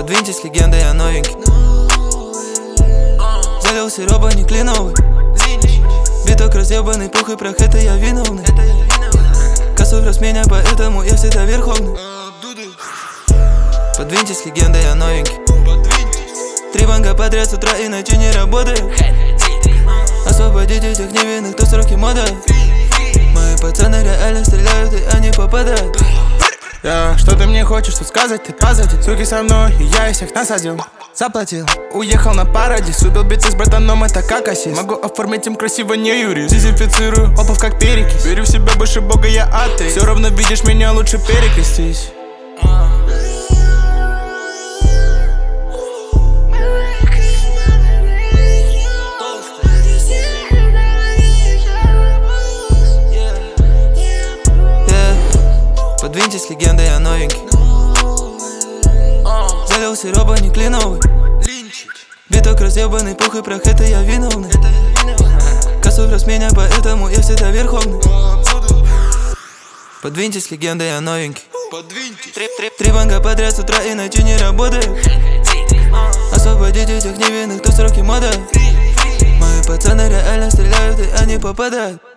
Подвиньтесь, легенда, я новенький. Залил сиропа не кленовый. Биток разъебанный, пух и прах, это я виновный. Косой раз меня, поэтому я всегда верховный. Подвиньтесь, легенда, я новенький. 3 банка подряд с утра, иначе не работает. Освободите этих невинных, кто сроки мода. Мои пацаны реально стреляют, и они попадают. Что ты мне хочешь тут сказать? Ты позади, суки со мной, и я их всех насадил. Заплатил, уехал на парадис. Убил биты с братаном, это как ассист. Могу оформить им красиво, не юрист. Дезинфицирую обувь как перекись. Верю в себя больше бога, я атеист. Все равно видишь меня, лучше перекрестись. Подвиньтесь, легенда, я новенький. Залил сиропа не кленовый. Биток разъебанный, пух и прах, это я виновный. Косой раз меня, поэтому я всегда верховный. Подвиньтесь, легенда, я новенький. 3 банка подряд с утра, иначе не работает. Освободите этих невинных, кто сроки мода. Мои пацаны реально стреляют, и они попадают.